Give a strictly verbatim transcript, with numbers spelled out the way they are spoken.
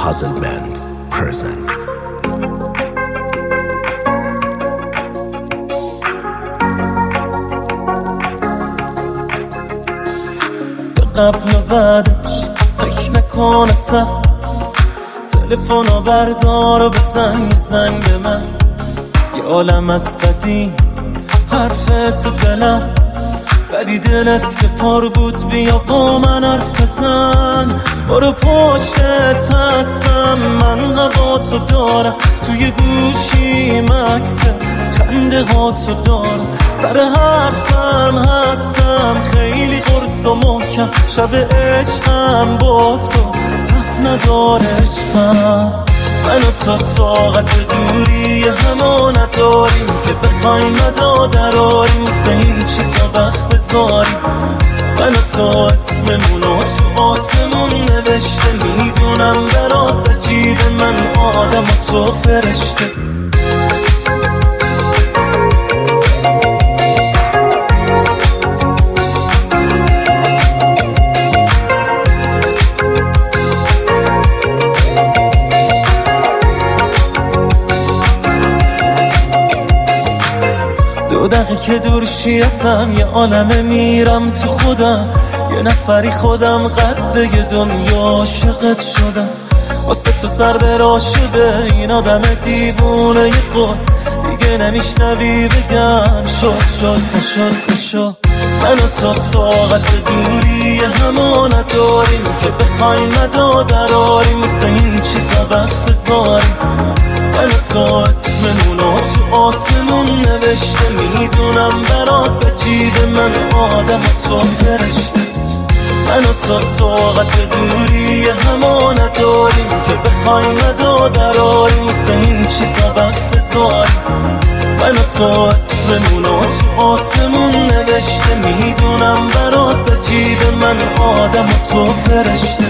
Puzzle Band presents. قبل و بعدش فکر نکن اصلا، تلفنو بردار و بزن یه زنگ به من. یه عالم از قدیم حرف تو دلم، ولی دلت که پر بود بیا با من حرف بزن. برو پشتت هستم، من هوا تو دارم، توی گوشی مکسه خنده ها تو دارم، سر حرفم هستم خیلی قرص و محکم. شب عشقم با تو ته نداره عشقم. من و تو طاقت دوری همه نداریم که بخوایم مدادراریم، مثل این چیزا وقت بذاریم. من و تو اسممونو تو آسمون نوشته، میدونم برات عجیبه، من آدم و تو فرشته. دو دقیقه که دورشی ازم یه عالمه میرم تو خودم، یه نفری خودم قده یه دنیا عاشقت شدم. واسه تو سر برا شده این آدم دیوونه یه قول، دیگه نمیشنوی بگم شد شد نشد نشد. من و تو طاقت دوری همه نداریم که بخوایم مدادراریم، مثل این چیزا وقت بذاریم. من و تو اسممونو تو آسمون نوشته، میدونم برات عجیبه، من آدم و تو فرشته. من و تو طاقت دوری همه نداریم که بخوایم مدادراریم، مثل این چیزا وقت بذاریم. من و تو اسممونو تو آسمون نوشته، میدونم برات عجیبه، من آدم و تو فرشته.